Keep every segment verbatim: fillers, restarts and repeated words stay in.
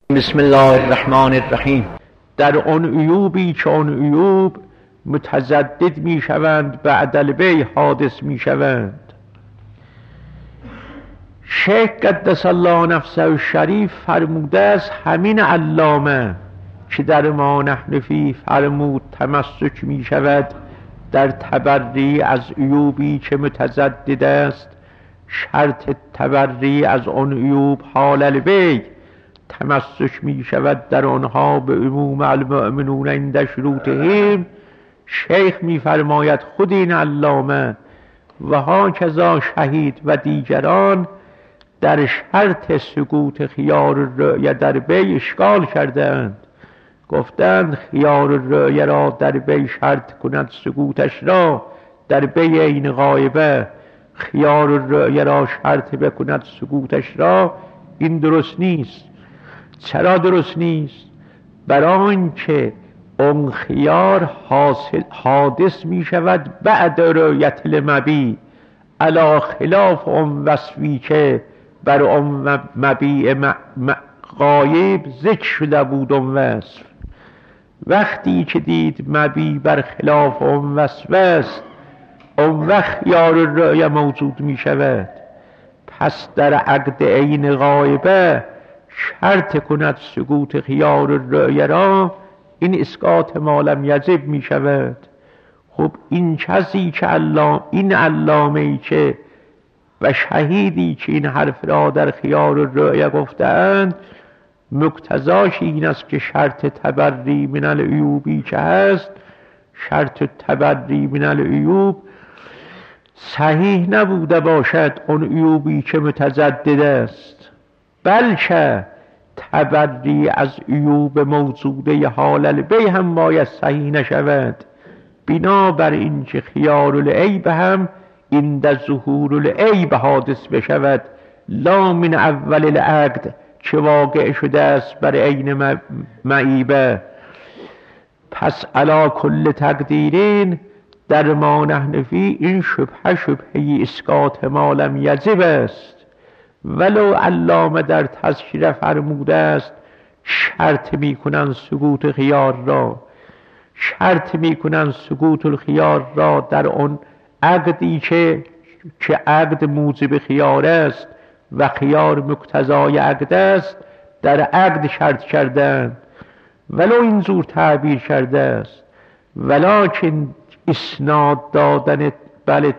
بسم الله الرحمن الرحیم. در آن عیوبی که آن عیوب متزدد می شوند بعد البی حادث می شوند. شیخ قدس الله نفسه الشریف فرموده است همین علامه که در ما نحن فی فرمود تمسک می شود در تبری از عیوبی که متزدد است، شرط تبری از آن عیوب حال البی تمسک می شود در آنها به عموم المؤمنون عند شروطهم. شیخ می فرماید خود این علامه و هاکذا شهید و دیگران در شرط سقوط خیار الرؤیه در بی اشکال کردند. گفتند خیار الرؤیه را در بی شرط کند سقوطش را در بی عین غایبه، خیار الرؤیه را شرط بکند سقوطش را، این درست نیست. چرا درست نیست؟ برای اینکه اون خیار حاصل حادث می شود بعد رؤیت المبی، علی خلاف اون وصفی که بر اون مبیع غایب ذکر شده بود. اون وصف وقتی که دید مبیع بر خلاف اون وصف است، اون وقت خیار الرؤیه موجود می شود. پس در عقد عین غایبه شرط کند سقوط خیار الرؤیه را، این اسقاط ما لم یجب می شود. خب این کسی که علام این علامه ای که و شهیدی که این حرف را در خیار الرؤیه گفتند، مقتضاش این است که شرط تبری من العیوبی که هست، شرط تبری من العیوب صحیح نبوده باشد اون عیوبی که متزدد است، بلکه تبری از عیوب موجوده حال البی هم باید صحیح نشود، بنابر این که خیار العیب هم عند ظهور العیب حادث بشود، لا من اول العقد که واقع شده است بر عین معیبه. پس علی کل تقدیرین در ما نحن فی این شبهه شبهه اسقاط ما لم یجب است. ولو علامه در تذکره فرموده است شرط می کنند سقوط خیار را، شرط می کنند سقوط الخیار را در آن عقدی که که عقد موجب خیار است و خیار مقتضای عقد است، در عقد شرط کردند. ولو این زور تعبیر کرده است، ولکن اسناد دادن بله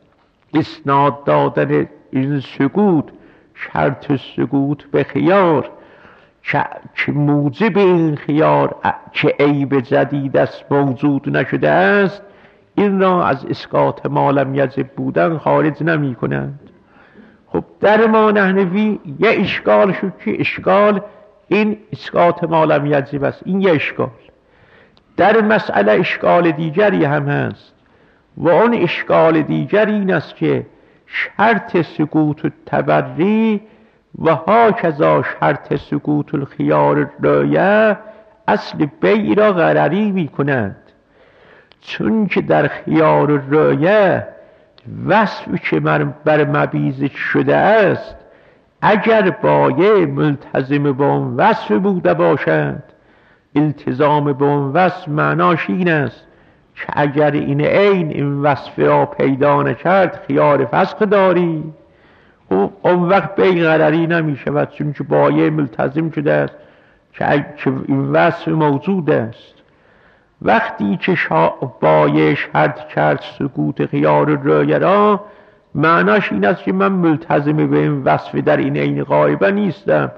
اسناد دادن این سقوط شرط سقوط به خیار که موجب این خیار که عیب جدید است موجود نشده است، این را از اسقاط ما لم یجب بودن خارج نمی کنند. خب در ما نحنفی یه اشکال شد که اشکال این اسقاط ما لم یجب است، این یه اشکال. در مسئله اشکال دیگری هم هست و اون اشکال دیگری این است که شرط سقوط التبری و هاکذا شرط سقوط الخیار الرؤیه اصل بیع را غرری می کنند، چون که در خیار الرؤیه وصفی که بر مبیع شده است، اگر بایع ملتزم با اون وصف بوده باشند، التزام با اون وصف معناش این است که اگر این عین این وصف را پیدا نکرد خیار فسخ داری، و اون وقت بیع غرری نمی شود، چون که بایع ملتزم شده است که این وصف موجود است. وقتی که بایع شرط کرد سقوط خیار الرؤیه را، معناش این است که من ملتزم به این وصف در این عین غایبه نیستم،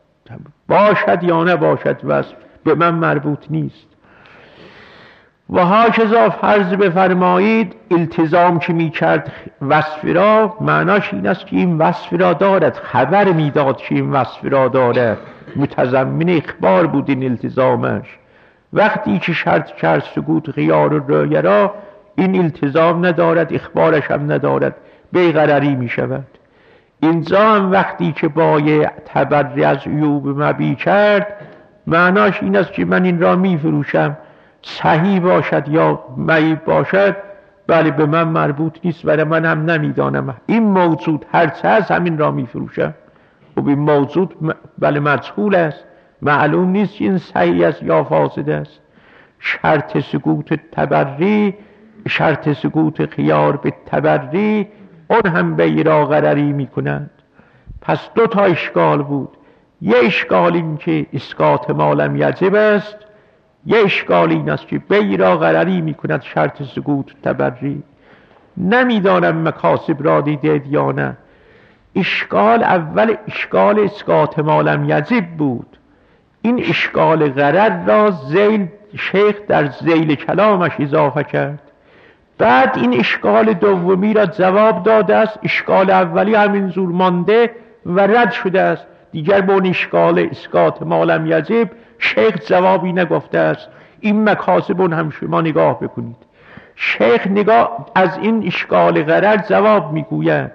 باشد یا نباشد وصف به من مربوط نیست. و هاکذا فرض بفرمایید التزام که می کرد وصف را، معناش این است که این وصف را دارد، خبر می داد که این وصف را دارد، متضمن اخبار بود این التزامش. وقتی که شرط کرد سقوط خیار الرؤیه را، این التزام ندارد، اخبارش هم ندارد، بیع غرری می شود. اینجا هم وقتی که بایع تبری از عیوب مبیع کرد، معناش این است که من این را می فروشم، صحیح باشد یا معیب باشد بله به من مربوط نیست، برای من هم نمیدانم، این موجود هرچه هست همین را می فروشم. و این موجود بله مجهول است، معلوم نیست این صحیح است یا فاسد است. شرط سکوت تبری، شرط سکوت خیار به تبری، اون هم بی را غرری می کند. پس دو تا اشکال بود. یه اشکال این که اسقاط ما لم یجب است، یه اشکال این است که بی را غرری می کند شرط سکوت تبری. نمیدانم مکاسب را دیدید یا نه. اشکال اول اشکال اسقاط ما لم یجب بود. این اشکال غرر را زیل شیخ در ذیل کلامش اضافه کرد. بعد این اشکال دومی را جواب داده است. اشکال اولی همین زور مانده و رد شده است. دیگر به اون اشکال اسقاط ما لم یجب شیخ جوابی نگفته است. این مکاسب اون هم شما نگاه بکنید. شیخ نگاه از این اشکال غرر جواب میگوید.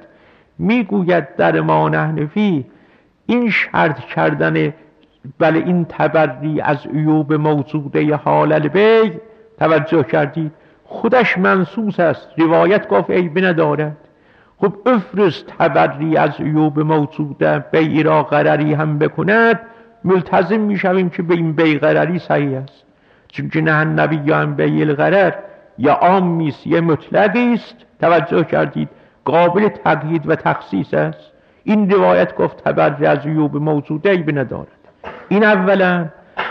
میگوید در ما نحن فیه این شرط کردن بله این تبری از عیوب موجوده حال البی، توجه کردید خودش منصوص است. روایت گفت عیب ندارد. خب افرض تبری از عیوب موجوده بی را غرری هم بکند، ملتزم میشویم که به این بی غرری صحیح است. چون که نه نبی هم بی الغرر یا عامی است یا مطلقی است، توجه کردید قابل تقیید و تخصیص است. این روایت گفت تبری از عیوب موجوده عیب ندارد. این اولا.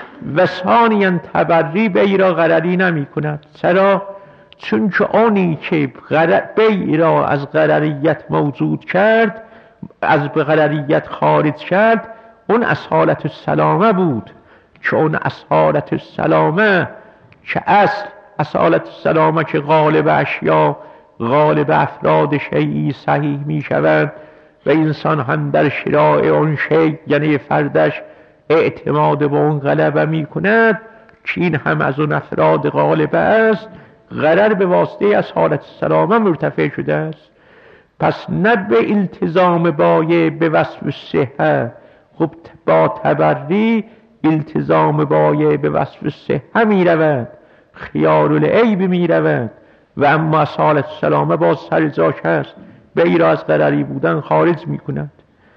و ثانیاً تبری بی را غرری نمی کند. چرا؟ چون که آنی که بی را از غرریت موجود کرد، از غرریت خارج کرد، اون اصالت السلامه بود. که اون اصالت السلامه که اصل اصالت السلامه که غالب اشیا غالب افراد شیعی صحیح می شود و انسان هم در شراع اون شیع یعنی فردش اعتماد به اون غلبه می کند، که این هم از اون افراد غالبه است. غرر به واسطه از حالت سلامه مرتفع شده است. پس نه به التزام بایه به وصف صحه، خب با تبری التزام بایه به وصف صحه می رود، خیار العیب می رود. و اما از حالت سلامه باز سر جاش هست، بی را از غرری بودن خارج می کند.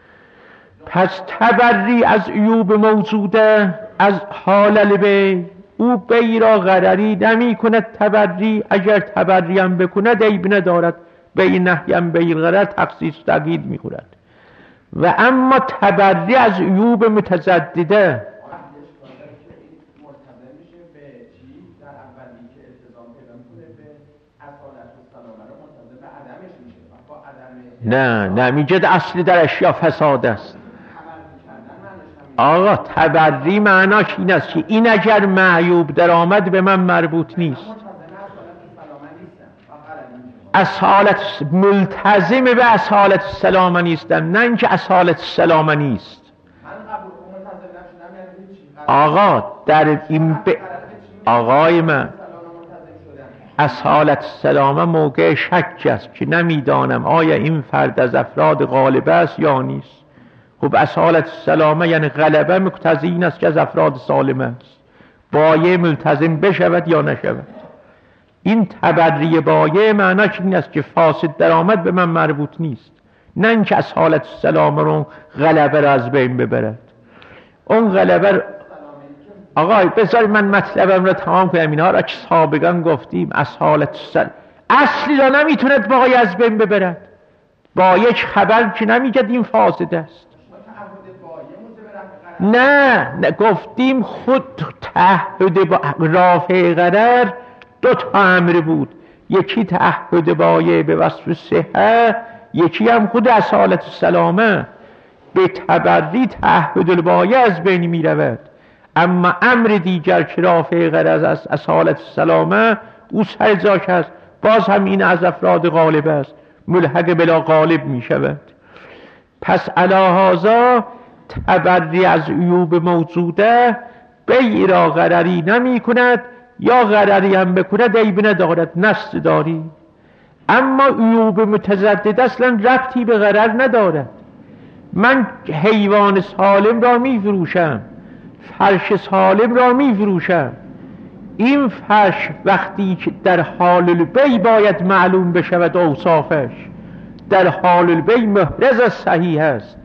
پس تبری از عیوب موجوده از حال البی، او بی را غرری نمی کند. تبری اگر تبری هم بکند عیب ندارد. بی نهی هم بی غرر تخصیص تقیید می خورد. و اما تبری از عیوب متجدده نه نه میجد اصلی در اشیا فساد است. آقا تبری معناش این است که این اگر معیوب در آمد به من مربوط نیست. اصالت ملتزم به اصالت سلامه نیستم، نه اینکه اصالت سلامه نیست. آقا در این ب... آقای من اصالت سلامه موقع شک است که نمیدانم آیا این فرد از افراد غالبه است یا نیست. خب اصالت سلامه یعنی غلبه مقتضی این است که از افراد سالمه است. بایه ملتزم بشود یا نشود. این تبری بایه معناش این است که فاسد درآمد به من مربوط نیست، نه اینکه اصالت سلامه رو غلبه را از بین ببرد. اون غلبه آقای بذار من مطلبم را تمام کنم. اینها را که سابقا گفتیم اصالت سلامه اصلی را نمیتوند بایه از بین ببرد. با یک خبر که نمیگد این فاسد است. نه, نه گفتیم خود تعهد با رافع غرر دو تا امر بود. یکی تعهد بایه به وصف صحه، یکی هم خود اصالت سلامه. به تبری تعهد البایه از بین می رود. اما امر دیگر که رافع غرض از اصالت سلامه او سر جاش است. باز هم این از افراد غالب است، ملحق بلا غالب می شود. پس علی هذا تبری از عیوب موجوده بی را غرری نمی کند، یا غرری هم بکند عیب ندارد، نص داری. اما عیوب متجدد اصلا ربطی به غرر ندارد. من حیوان سالم را می فروشم، فرش سالم را می فروشم. این فرش وقتی که در حال البی باید معلوم بشود اوصافش، در حال البی محرز از صحیح است.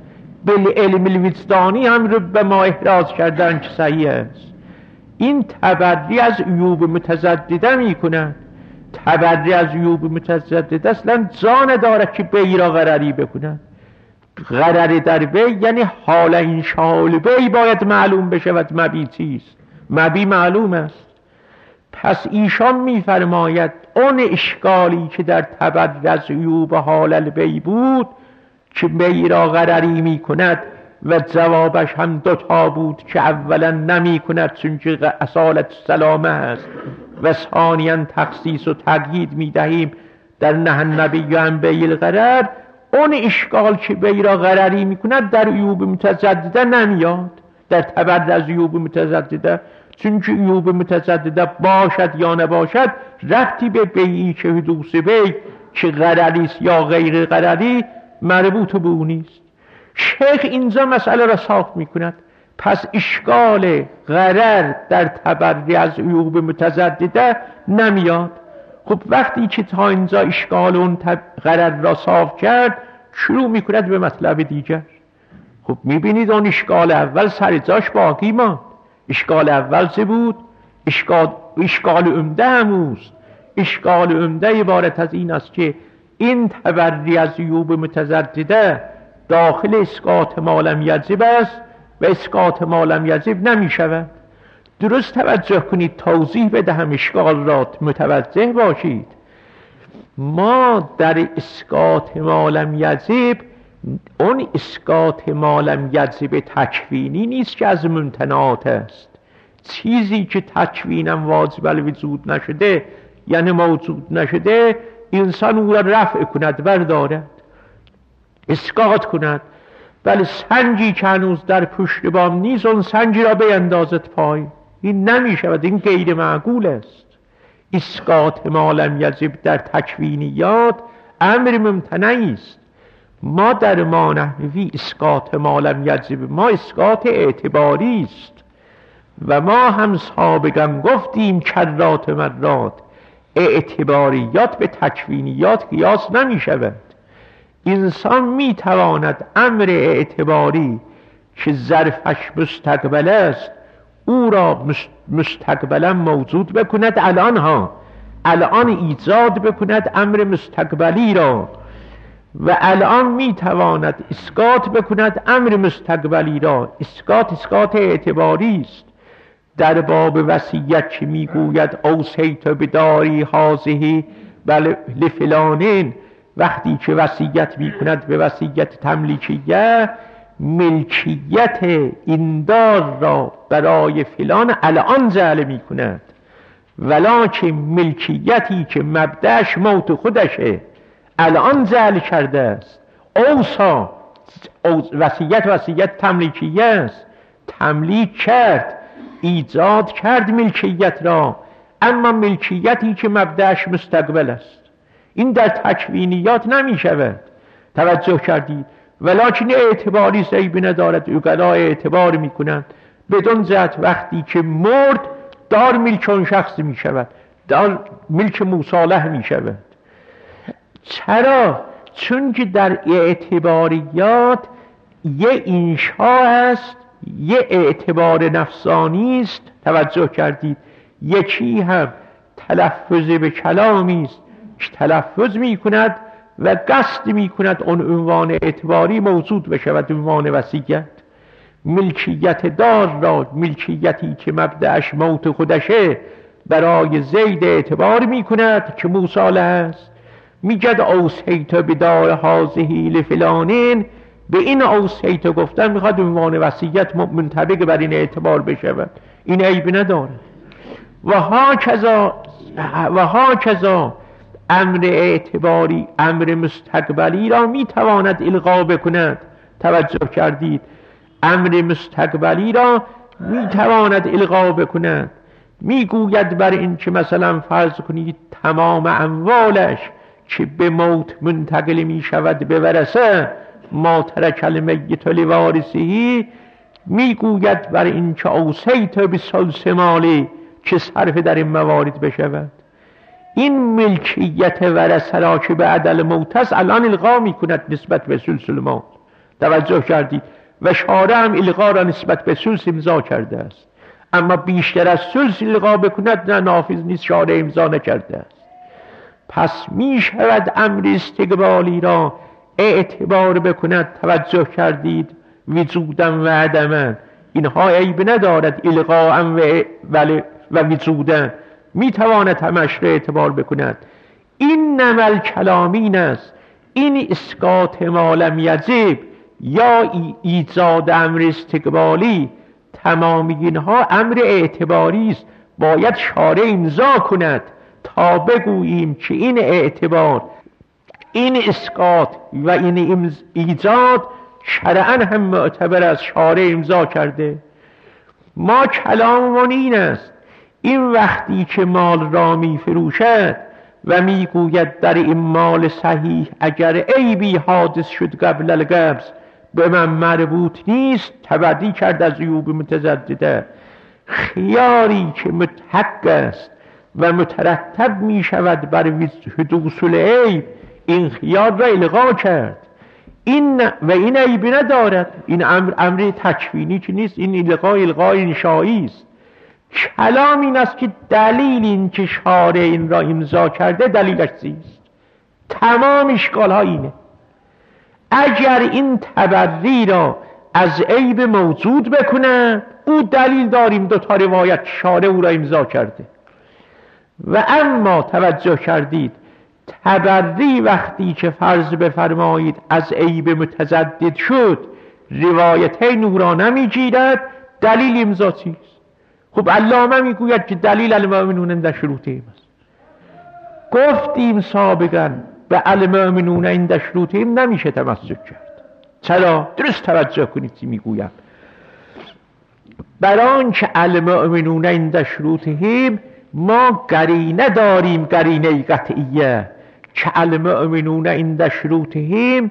بالعلم الوجدانی هم رو به ما احراز کردن که صحیح است. این تبری از عیوب متضدده می کنند. تبری از عیوب متضدده اصلا جا نداره که بی را غرری بکنند. غرر در بی یعنی حال این شال بی باید معلوم بشود مبی چیست. مبی معلوم است. پس ایشان میفرماید اون اشکالی که در تبری از عیوب حال البی بود که بی را غرری می کند و جوابش هم دوتا بود که اولا نمی کند چون که اصالت سلامه است و ثانیاً تخصیص و تقیید می دهیم در نه نبی هم بی الغرر. اون اشکال که بی را غرری می کند در عیوب متضدده نمیاد، در تبری از عیوب متضدده، چون که عیوب متضدده باشد یا نباشد ربطی به بیعی که حدوث بی که غرریست یا غیر غرری مربوط به اون نیست. شیخ اینجا مسئله را صاف می کند. پس اشکال غرر در تبری از عیوب متضدده نمیاد. خب وقتی که تا اینجا اشکال اون غرر را صاف کرد شروع می کند به مطلب دیگر. خب می بینید اون اشکال اول سر جاش باقی ماند. اشکال اول چه بود؟ اشکال, اشکال عمده هموست. اشکال عمده عبارت از این است که این تبری از عیوب متضدده داخل اسقاط ما لم یجب است و اسقاط ما لم یجب نمی شود. درست توجه کنید، توضیح بدهم اشکال را، متوجه باشید. ما در اسقاط ما لم یجب، اون اسقاط ما لم یجب تکوینی نیست که از ممتنعات است. چیزی که تکوینم واجب الوجود نشده یعنی موجود نشده انسان او را رفع کند، بردارد، اسقاط کند. بله سنجی که هنوز در پشت بام نیست اون سنجی را بیندازد پای، این نمی شود، این غیر معقول است. اسقاط ما لم یجب در تکوینیات امر ممتنعی است. ما در ما نحوی اسقاط ما لم یجب ما اسقاط اعتباری است و ما هم سابقا گفتیم کرات مرات اعتباریات به تکوینیات قیاس نمی شود. انسان می تواند امر اعتباری که ظرفش مستقبل است او را مستقبلا موجود بکند، الان ها الان ایجاد بکند امر مستقبلی را، و الان می تواند اسقاط بکند امر مستقبلی را. اسقاط اسقاط اعتباری است. در باب وصیت که می گوید اوصیت بداری هذه بل لفلانین، وقتی که وصیت می کند به وصیت تملیکیه، ملکیت این دار را برای فلان الان جعل می کند، ولکن ملکیتی که مبدأش موت خودشه الان جعل کرده است. اوصا وصیت وصیت تملیکیه است، تملیک کرد، ایجاد کرد ملکیت را، اما ملکیتی که مبدأش مستقبل است این در تکوینیات نمی شود. توجه کردید؟ ولکن اعتباری سیبی ندارد. اوگلا اعتبار می کنند بدون جهت وقتی که مرد دار ملک اون شخص می شود، دار ملک مصالح می شود. چرا؟ چون که در اعتباریات یه انشا است، یه اعتبار نفسانی است. توجه کردید؟ یکی هم تلفظ به کلامی است که تلفظ می کند و قصد می کند اون عنوان اعتباری موجود بشود، عنوان وصیت. ملکیت دار را، ملکیتی که مبدأش موت خودشه، برای زید اعتبار می کند که مصالح است. میگد اوصیت بدار هذه لفلانین، به این اوصیت گفتن میخواد عنوان وصیت منطبق بر این اعتبار بشود، این عیب نداره. و ها کذا و ها کذا امر اعتباری امر مستقبلی را میتواند الغا بکند. توجه کردید؟ امر مستقبلی را میتواند الغا بکند. میگوید بر این که مثلا فرض کنید تمام اموالش که به موت منتقل می شود به ورثه، ما ترک المیت لوارثه، میگوید بر این که اوصیت بثلث مالی که صرف در این موارد بشود. این ملکیت ورثه را که به عدل موت است الان الغا می کند نسبت به ثلث المال. توجه کردید؟ و شارع هم الغا را نسبت به ثلث امضا کرده است، اما بیشتر از ثلث الغا بکند نه، نافذ نیست، شارع امضا نکرده است. پس می شود امر استقبالی را اعتبار بکند. توجه کردید؟ وجودن و عدمن، اینها عیب ندارد، الغاء و ولی و وجودن می تواند همش را اعتبار بکند. این نمل کلامین است، این اسقاط ما لم یجب یا ایجاد امر استقبالی، تمامی اینها امر اعتباری است، باید شارع امضا کند تا بگوییم که این اعتبار، این اسقاط و این ایجاد شرعاً هم معتبر از شارع امضا کرده. ما کلاممون این است، این وقتی که مال را می فروشد و می گوید در این مال صحیح اگر عیبی حادث شد قبل القبض به من مربوط نیست، تبدی کرد از عیوب متزدده. خیاری که متحق است و مترتب می شود بر حدوث العیب، این خیار را الغا کرد. این و این عیبی ندارد، این امر امر تکوینی که نیست، این الغا الغا انشایی است. کلام این است که دلیل این که شارع این را امضا کرده دلیلش چیست؟ تمام اشکال ها اینه. اگر این تبری را از عیب موجود بکنه، او دلیل داریم دو تا روایت شارع او را امضا کرده. و اما توجه کردید، تبری وقتی که فرض بفرمایید از عیب متزدد شد، روایتین او را نمیگیرد، دلیل امضا چیست؟ خب علامه میگوید که دلیل المؤمنون عند شروطهم است. گفتیم سابقا به المؤمنون عند شروطهم نمیشه تمسک کرد. چرا؟ درست توجه کنید چی میگویم. برای که المؤمنون عند شروطهم ما قرینه داریم، قرینه قطعیه که المؤمنون عند شروطهم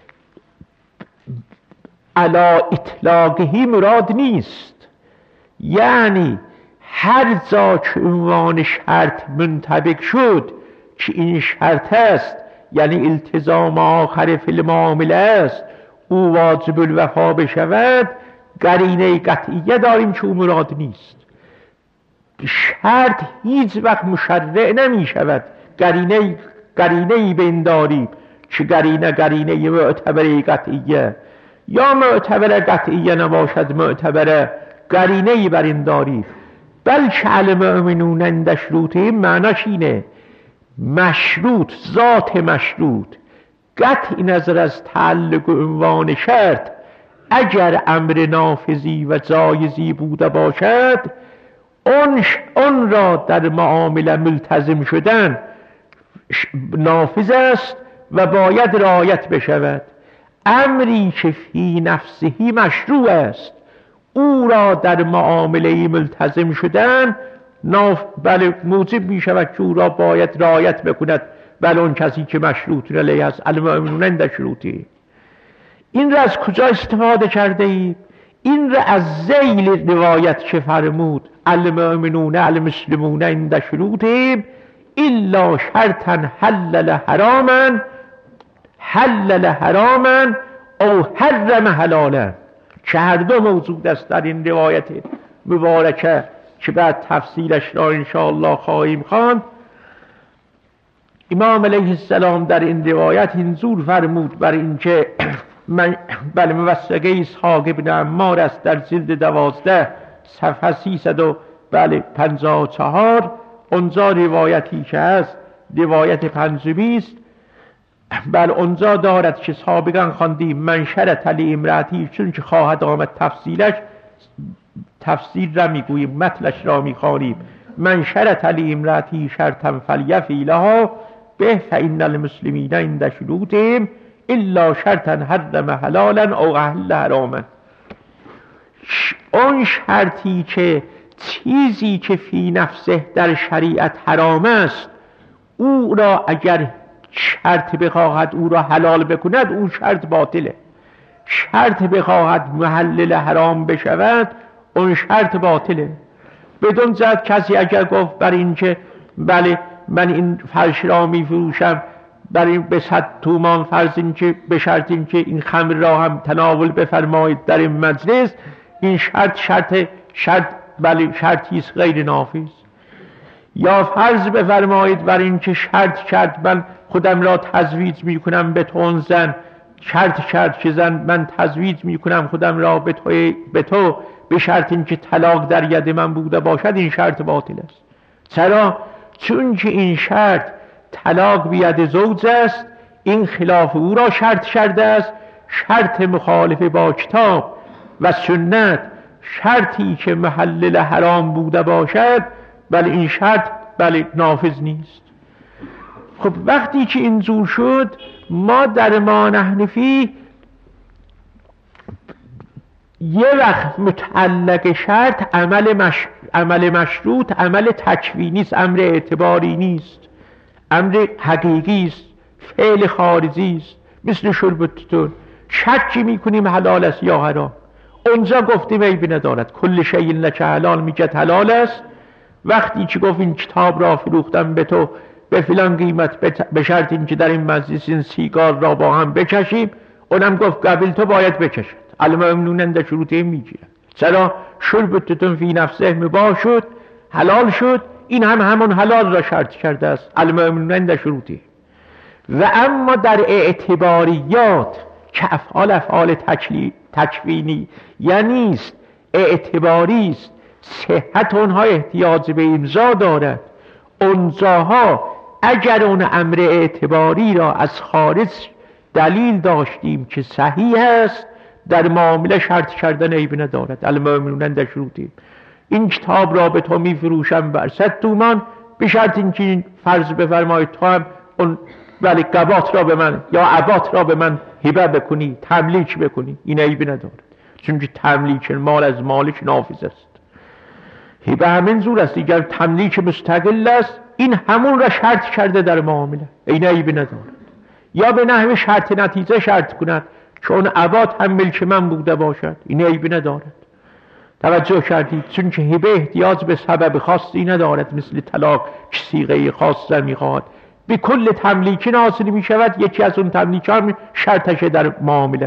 علی اطلاقه مراد نیست. یعنی هر جا که عنوان شرط منطبق شد که این شرط است، یعنی التزام آخر فی المعامله است، او واجب الوفا بشود، قرینه قطعیه داریم که او مراد نیست. شرط هیچ وقت مشرع نمی شود، قرینه قرینه‌ای بنداریم که قرینه قرینه معتبره قطعیه، یا معتبره قطعیه نباشد، معتبره قرینه‌ای بر این داریم. بلکه المؤمنون عند شروطهم معناش اینه، مشروط، ذات مشروط، قطع نظر از تعلق عنوان شرط، اگر امر نافذی و جایزی بوده باشد، اون, اون را در معامله ملتزم شدن نافذ است و باید رعایت بشود. امری که فی نفسهی مشروع است، او را در معامله ملتزم شدن ناف... بله موجب می شود که او را باید رعایت بکند، بله اون کسی که مشروط علیه است. المؤمنون عند شروطهم، این را از کجا استفاده کرده ایم؟ این را از ذیل روایت که فرمود المؤمنون المسلمون عند شروطهم الا شرطا حلل حراما حلل حراما او حرم حلالا، که هر دو موجود است در این روایت مبارکه که بعد تفصیلش را انشاءالله خواهیم خواند. امام علیه السلام در این روایت اینجور فرمود بر اینکه من بل موثقه اسحاق ابن عمار است در جلد دوازده صفحه سیصد و بله پنجاه و چهار، اونجا روایتی که هست روایت پنجمی است. بل اونجا دارد که سابقا خواندیم من شرط علی امراتی، چون که خواهد آمد تفصیلش، تفسیر را میگوییم، متنش را میخوانیم. من شرط علی امراتی شرطا فلیفی لها به فإن المسلمین عند شروطهم الا شرطا حرم حلالا او احل حراما. اون شرطی که چیزی که فی نفسه در شریعت حرام است، او را اگر شرط بخواهد او را حلال بکند، اون شرط باطله. شرط بخواهد محلل حرام بشود، اون شرط باطله. بدون جهت کسی اگر گفت بر این که بله من این فرش را می فروشم در این به صد تومان فرض این که به شرط این که این خمر را هم تناول بفرمایید در این مجلس، این شرط شرط شرط بله شرطی است غیر نافذ. یا فرض بفرمایید بر این که شرط شرط من خودم را تزویج میکنم به تو زن، شرط شرط که زن من تزویج میکنم خودم را به تو به تو به شرط اینکه طلاق در ید من بوده باشد، این شرط باطل است. چرا؟ چون که این شرط طلاق بید زوج است، این خلاف او را شرط شرده است، شرط مخالف با کتاب و سنت، شرطی که محلل حرام بوده باشد، بله این شرط بله نافذ نیست. خب وقتی که این جور شد، ما در ما نحن فیه یه وقت متعلق شرط عمل, مش... عمل مشروط عمل تکوینی است، امر اعتباری نیست، امر حقیقی است، فعل خارجی است. مثل شربتتون شکی میکنیم حلال است یا حرام، اونجا گفتیم عیبی ندارد، کل شیء لک حلال میگه حلال است. وقتی که گفت این کتاب را فروختم به تو به فلان قیمت به شرط اینکه در این مجلس این سیگار را با هم بکشیم، اونم گفت قبل تو باید بکشد، المؤمنون عند شروطهم میگیرن. چرا؟ شربتتون فی نفسه مباح شد، حلال شد، این هم همون حلال را شرط کرده است، المؤمنون عند شروطهم. و اما در اعتباریات که افعال افعال تکوینی یعنی است، اعتباری است، صحت اونها احتیاج به امضا دارد، اونجاها اگر اون امر اعتباری را از خارج دلیل داشتیم که صحیح است، در معامله شرط کردن عیب ندارد، المؤمنون عند شروطهم. این کتاب را به تو میفروشم بر صد تومان به شرط اینکه فرض بفرمایید تو هم اون ولی قبات را به من یا عبات را به من هبه بکنی، تملیک بکنی، این عیب ندارد، چون که تملیک مال از مالک نافذ است. هبه همین زور است، اگر تملیک مستقل است، این همون را شرط کرده در معامله، این عیب ندارد. یا به نحو شرط نتیجه شرط کند چون عبات هم ملک من بوده باشد، این عیب ندارد. توجه کردید؟ چون که هبه احتیاج به سبب خاصی ندارد، مثل طلاق که صیغه خاص میخواد، به کل تملیک حاصل می شود، یکی از اون تملیک ها شرطشه در معامله.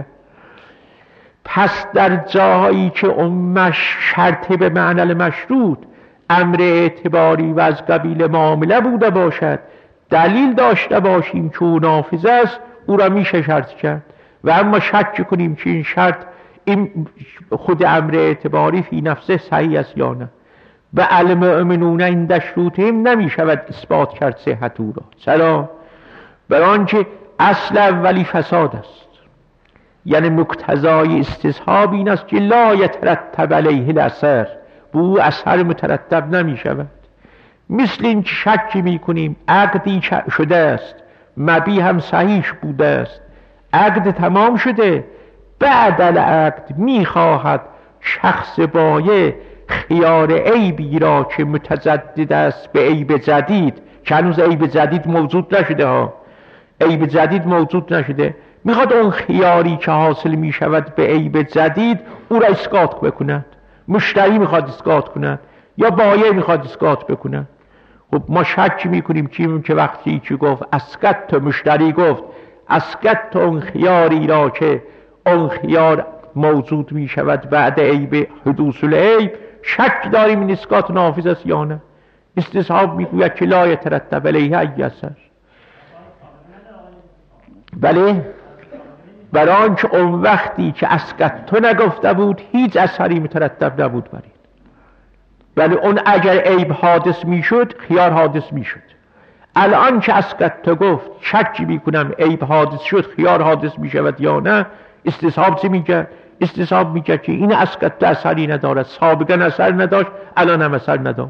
پس در جاهایی که اون شرط به معنی مشروط امر اعتباری و از قبیل معامله بوده باشد، دلیل داشته باشیم که او نافذ است، او را میشه شرط کرد. و اما شک کنیم که این شرط این خود امر اعتباری فی نفسه صحیح است یا نه، به المؤمنون عند شروطهم نمی شود اثبات کرد صحت او را. چرا؟ برای آنکه اصل اولی فساد است، یعنی مقتضای استصحاب این است که لا یترتب علیه الاثر، بو اثر مترتب نمی شود. مثل این که شکی می کنیم عقدی شده است، مبیع هم صحیح بوده است، عقد تمام شده، بعد العقد می خواهد شخص بایع خیار عیبی را که متجدد است به عیب جدید، که هنوز عیب جدید موجود نشده ها، عیب جدید موجود نشده، میخواد اون خیاری که حاصل میشود به عیب جدید او را اسقاط بکند. مشتری میخواد اسقاط کند یا بایع میخواد اسقاط بکند. خب ما شک میکنیم که که وقتی که گفت اسقط، مشتری گفت اسقط اون خیاری را که اون خیار موجود میشود بعد عیب حدوث العیب، شک داریم این اسقاط نافذ است یا نه. استصحاب میگوید که لا یترتب علیه ای اثر. بله، برای آنکه اون وقتی که اسقط تو نگفته بود هیچ اثری مترتب نبود بر این. بله، اون اگر عیب حادث میشد خیار حادث میشد. الان که اسقط تو گفت شک میکنم عیب حادث شد خیار حادث میشود یا نه، استصحاب چی میگه؟ استصحاب میگه که این اسقط اثری ندارد، سابقا اثر نداشت الان هم اثر ندارد.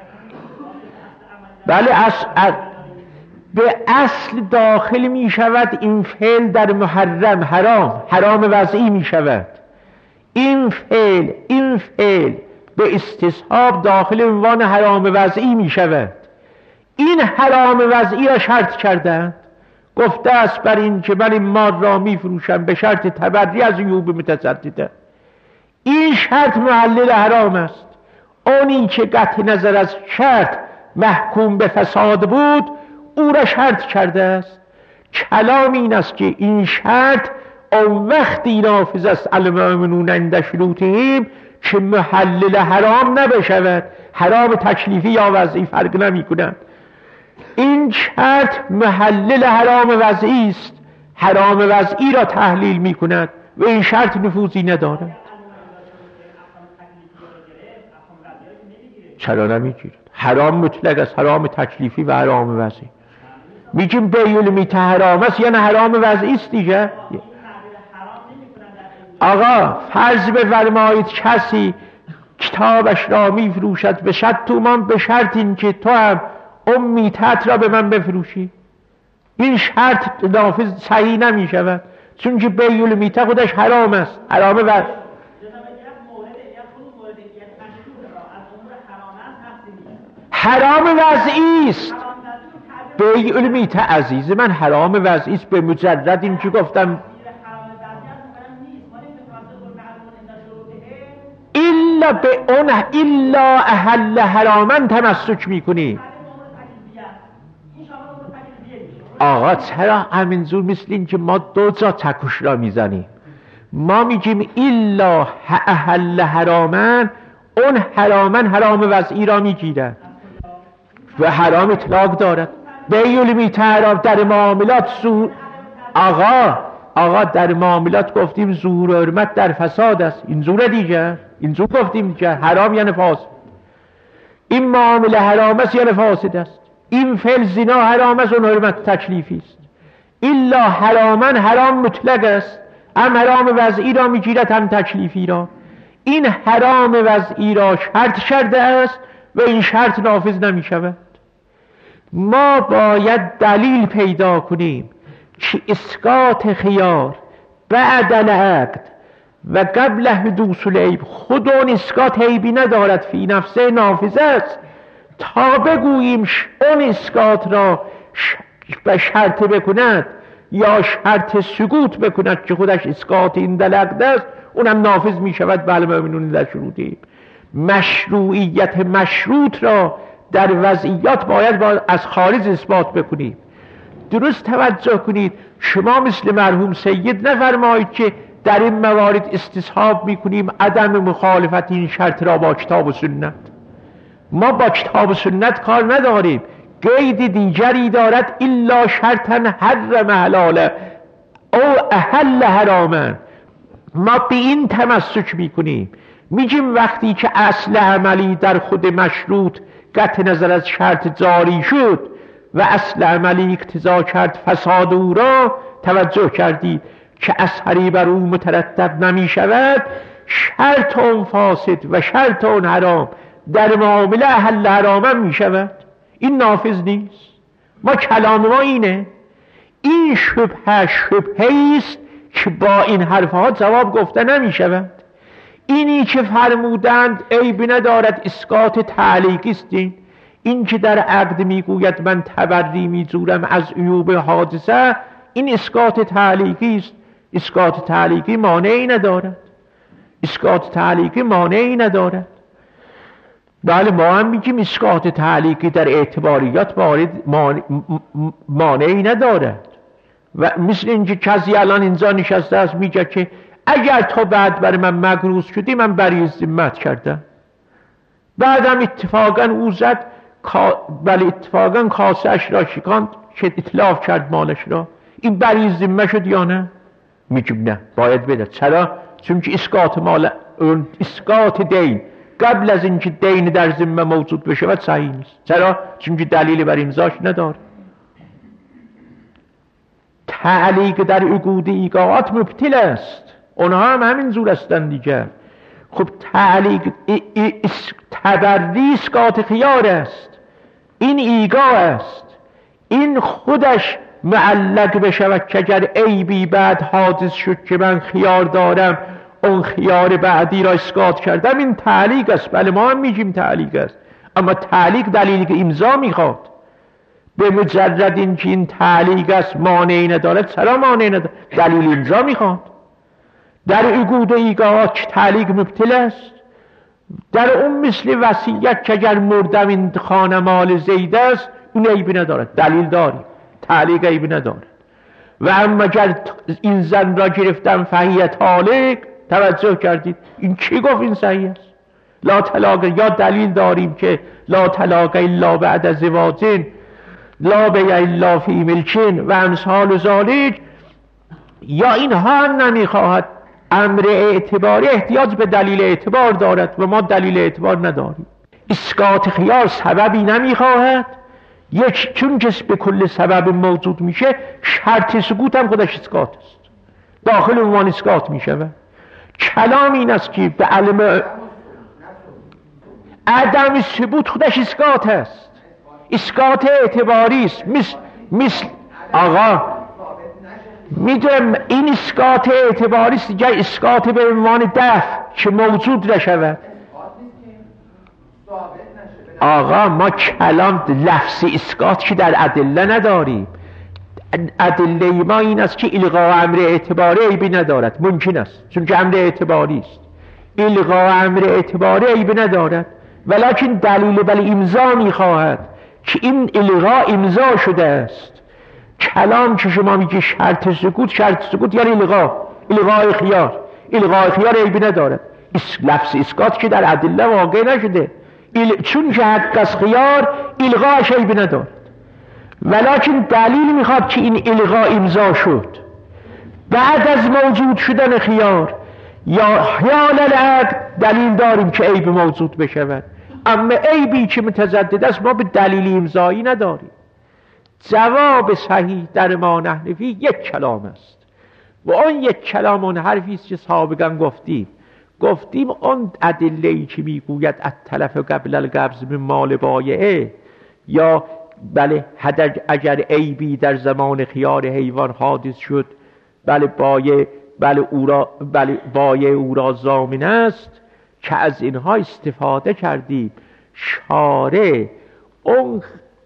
بله، از به اصل داخل می شود این فعل در محرم، حرام، حرام وضعی می شود. این فعل این فعل به استصحاب داخل عنوان حرام وضعی می شود. این حرام وضعی را شرط کردند، گفته است بر این که من این مال را می فروشم به شرط تبری از عیوب متجدده. این شرط محلل حرام است. اونی که قطع نظر از شرط محکوم به فساد بود او را شرط کرده است. کلام این است که این شرط اون وقتی نافذ است المؤمنون عند شروطهم که محلل حرام نبشود. حرام تکلیفی یا وضعی فرق نمی کند. این شرط محلل حرام وضعی است، حرام وضعی را تحلیل می کند و این شرط نفوذی ندارد. چرا نمیگیرد؟ حرام مطلق است، حرام تکلیفی و حرام وضعی. میگیم بیعل میته حرام است یا نه حرام وضعی است دیگه. آقا فرض بفرمایید کسی کتابش را میفروشد به صد تومان به شرط این که تو هم اون میتت را به من بفروشی. این شرط نافذ صحیح نمی شود چون که بیعل میته خودش حرام است، حرام وضعی. حرام وضعی است. بیعل میته عزیز من حرام وضعی است به مجرد این که گفتم الا به اون الا احل حرامن تمسک میکنی. آقا چرا همین زور مثل این که ما دو جا چکش را میزنیم؟ ما میگیم الا احل حرامن، اون حرامن حرام وضعی را میگیرد و حرام اطلاق دارد. بیعل میته حرام در معاملات زور. آقا آقا در معاملات گفتیم زور و حرمت در فساد است. این زور دیگه، این زور گفتیم دیگه. حرام یعنی فاسد. این معامله حرام است یعنی فاسد است. این فعل زنا حرام است، اون حرمت تکلیفی است. الا حرامن حرام مطلق است، هم حرام وضعی را میگیرد هم تکلیفی را. این حرام وضعی را شرط شرده است و این شرط نافذ نمی شود. ما باید دلیل پیدا کنیم که اسقاط خیار بعد العقد و قبل حدوث العیب خود اون اسقاط عیبی ندارد، فی نفسه نافذ است، تا بگوییم اون اسقاط را به شرط بکند یا شرط سکوت بکند که خودش اسقاط این دلعقد است، اونم نافذ می شود. بله مؤمنون در شروطیم. مشروعیت مشروط را در وضعیات باید با از خارج اثبات بکنیم. درست توجه کنید، شما مثل مرحوم سید نفرمایید که در این موارد استصحاب میکنیم عدم مخالفت این شرط را با کتاب و سنت. ما با کتاب و سنت کار نداریم. قید دیگری دارد الا شرطا حرم حلاله او احل حرامن. ما به این تمسک میکنیم، میگیم وقتی که اصل عملی در خود مشروط قطع نظر از شرط جاری شد و اصل عملی اقتضا کرد فساد او را، توجه کردید که اثری بر او مترتب نمی شود، شرط اون فاسد و شرط اون حرام در معامله احل حرامن می شود. این نافذ نیست. ما کلام ما اینه. این شبهه شبهه است که با این حرفها جواب گفته نمی شود. اینی که فرمودند عیبی ندارد اسقاط تعلیقی است. این که در عقد میگوید من تبری میجویم از عیوب حادثه، این اسقاط تعلیقی است. اسقاط تعلیقی مانعی ندارد. اسقاط تعلیقی مانعی ندارد. بله ما هم میگیم اسقاط تعلیقی در اعتباریات مانعی ندارد. و مثل اینکه کسی الان اینجا نشسته است میگه که اگر تو بعد برای من مگروز شدی من بری ذمت کردم، بعدم اتفاقا او زد بله اتفاقا کاسه اش را شکاند که اتلاف کرد مالش را، این بری ذمه شد یا نه؟ میگیم نه باید بده. چرا؟ چون که اسقاط مال اسقاط دین قبل از اینکه دین در ذمه موجود بشه و صحیح نیست. چرا؟ چون که دلیل بر امضاش نداره. تعلیق در عقود ایقاعات مبطل است، اونها هم همین زور هستن دیگه. خب تعلیق تبری اسقاط خیار است، این ایقاع است. این خودش معلق بشود که اگر عیبی بعد حادث شد که من خیار دارم اون خیار بعدی را اسقاط کردم، این تعلیق است. بله ما هم میگیم تعلیق است، اما تعلیق دلیلی که امضا میخواد. به مجرد این که این تعلیق است مانعی ندارد. چرا مانعی ندارد؟ دلیل امضا میخواد. در عقود ایقاعات تعلیق مبطل است. در اون مثل وصیت که اگر مردم این خانه مال زید است، اون عیبی ندارد. دلیل داری، تعلیق عیبی ندارد. و اما اگر این زن را گرفتم فهی طالق. توجه کردید این چی گفت؟ این صحیح است. لا طلاق، یا دلیل داریم که لا طلاق الا بعد زواج، لا بیع الا فی ملکین و امثال ذالک. یا اینها هم نمیخواهد. امر اعتباری احتیاج به دلیل اعتبار دارد و ما دلیل اعتبار نداریم. اسقاط خیار سببی نمیخواهد. یک چون کس به کل سبب موجود میشه، شرط سکوت هم خودش اسقاط است، داخل عنوان اسقاط میشه. کلام این است که به علم عدم ثبوت خودش اسقاط است، اسقاط اعتباری است. مثل مثل آقا میدونم این اسقاط اعتباری است، دیگر اسقاط به عنوان دفع که موجود نشود. آقا ما کلام لفظی اسقاط که در ادله نداریم. ادله ما این است که الغاء امر اعتباری عیبی ندارد، ممکن است چون که امر اعتباری است. الغاء امر اعتباری عیبی ندارد، ولکن دلیل بل امضا میخواهد که این الغاء امضا شده است. کلام که شما میگی شرط سکوت، شرط سکوت یعنی الغاء، الغاء خیار، الغاء خیار عیبی ندارد. لفظ اسقاط که در ادله واقع نشده، چون که حق از خیار الغاءش عیبی ندارد، ولکن دلیل میخواد که این الغاء امضا شد بعد از موجود شدن خیار یا حیال العقد. دلیل داریم که عیب موجود بشود، اما عیبی که متضد است ما به دلیل امضایی نداریم. جواب صحیح در ما نحنفی یک کلام است و آن یک کلام اون حرفی است که سابقا گفتیم. گفتیم آن ادله‌ای که میگوید التلف قبل القبض من مال بایعه، یا بله اگر عیبی در زمان خیار حیوان حادث شد، بله بایع بله او را بله بایع او را ضامن است، که از اینها استفاده کردیم. شارع اون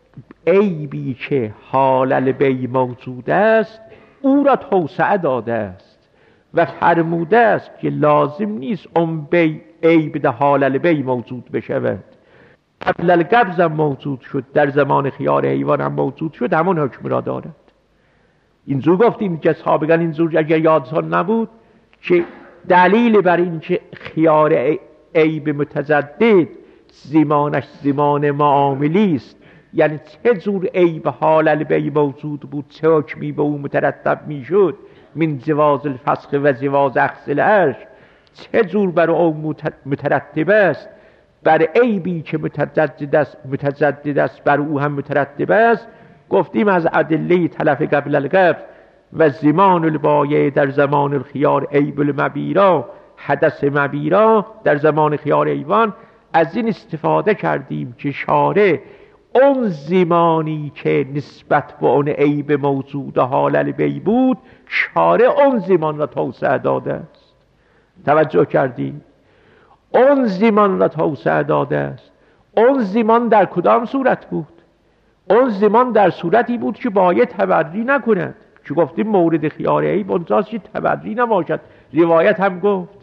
عیبی که حال البیع موجود است او را توسعه داده است و فرموده است که لازم نیست اون بیع عیب در حال البیع موجود بشود. قبل القبض هم موجود شد، در زمان خیار حیوان هم موجود شد، همون حکم را دارد. اینجور گفتیم که سابقا اینجور اگر یادتان نبود که دلیل بر این که خیار عیب متضدد زمانش زمان معاملی است، یعنی چه جور عیب حال البیع موجود بود، چه حکمی به او مترتب می شد من جواز الفسخ و جواز اخذ العرش، چه جور بر او مترتب است بر عیبی که متجدد است متجدد است بر او هم مترتب است. گفتیم از ادله تلف قبل القبض و زمان البایع در زمان الخیار عیب المبیرا، حدث مبیرا در زمان خیار حیوان، از این استفاده کردیم که شارع اون زمانی که نسبت به اون عیب موجود حال البیع بود، شارع اون زمان را توسعه داده است. توجه کردیم؟ اون زمان را توسعه داده است. اون زمان در کدام صورت بود؟ اون زمان در صورتی بود که باید تبری نکند، که گفتیم مورد خیار عیب اونجاست که تبری نباشد. روایت هم گفت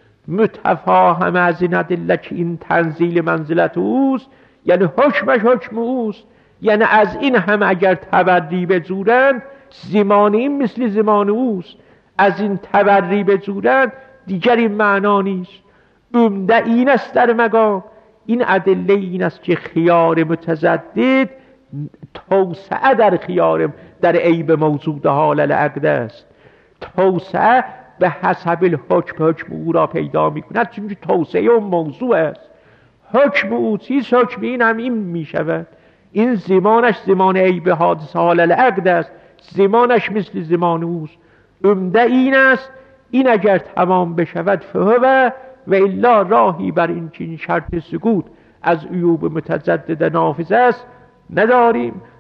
متفاهم از این ادله که این تنزیل منزلت اوست، یعنی حکمش حکم اوست، یعنی از این هم اگر تبری بجورند زمان این مثل زمان اوست، از این تبری بجورند دیگر این معنا نیست. عمده این است در مقام این ادله این است که خیار متضدد توسعه در خیار در عیب موجود حال العقد است. توسعه به حسب الحکم حکم او را پیدا می کند، چون که توسعه اون موضوع است. حکم او چیز حکم این هم این می شود. این زمانش زمان عیب حادث حال العقد است، زمانش مثل زمان اوست. عمده این است این اگر تمام بشود فهو و الا راهی بر این که این شرط سکوت از عیوب متجدد نافذ است نداریم.